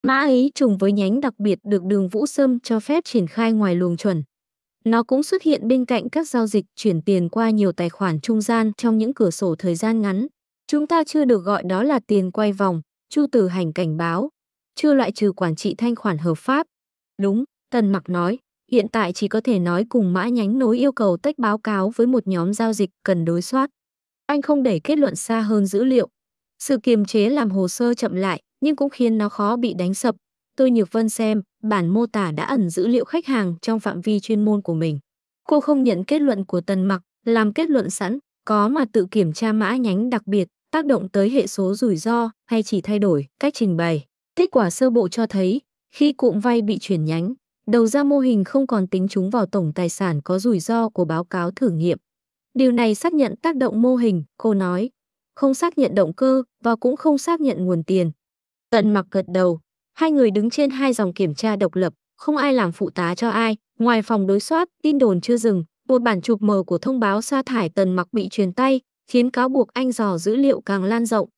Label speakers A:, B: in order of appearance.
A: Mã ấy trùng với nhánh đặc biệt được Đường Vũ Sâm cho phép triển khai ngoài luồng chuẩn. Nó cũng xuất hiện bên cạnh các giao dịch chuyển tiền qua nhiều tài khoản trung gian trong những cửa sổ thời gian ngắn. Chúng ta chưa được gọi đó là tiền quay vòng, Chu Từ Hành cảnh báo. Chưa loại trừ quản trị thanh khoản hợp pháp. Đúng, Tần Mặc nói, hiện tại chỉ có thể nói cùng mã nhánh nối yêu cầu tách báo cáo với một nhóm giao dịch cần đối soát. Anh không đẩy kết luận xa hơn dữ liệu. Sự kiềm chế làm hồ sơ chậm lại, nhưng cũng khiến nó khó bị đánh sập. Tôi Nhược Vân xem, bản mô tả đã ẩn dữ liệu khách hàng trong phạm vi chuyên môn của mình. Cô không nhận kết luận của Tần Mặc, làm kết luận sẵn, có mà tự kiểm tra mã nhánh đặc biệt, tác động tới hệ số rủi ro hay chỉ thay đổi cách trình bày. Kết quả sơ bộ cho thấy, khi cụm vay bị chuyển nhánh, đầu ra mô hình không còn tính chúng vào tổng tài sản có rủi ro của báo cáo thử nghiệm. Điều này xác nhận tác động mô hình, cô nói. Không xác nhận động cơ và cũng không xác nhận nguồn tiền. Tần Mặc gật đầu. Hai người đứng trên hai dòng kiểm tra độc lập, không ai làm phụ tá cho ai. Ngoài phòng đối soát, tin đồn chưa dừng. Một bản chụp mờ của thông báo sa thải Tần Mặc bị truyền tay, khiến cáo buộc anh dò dữ liệu càng lan rộng.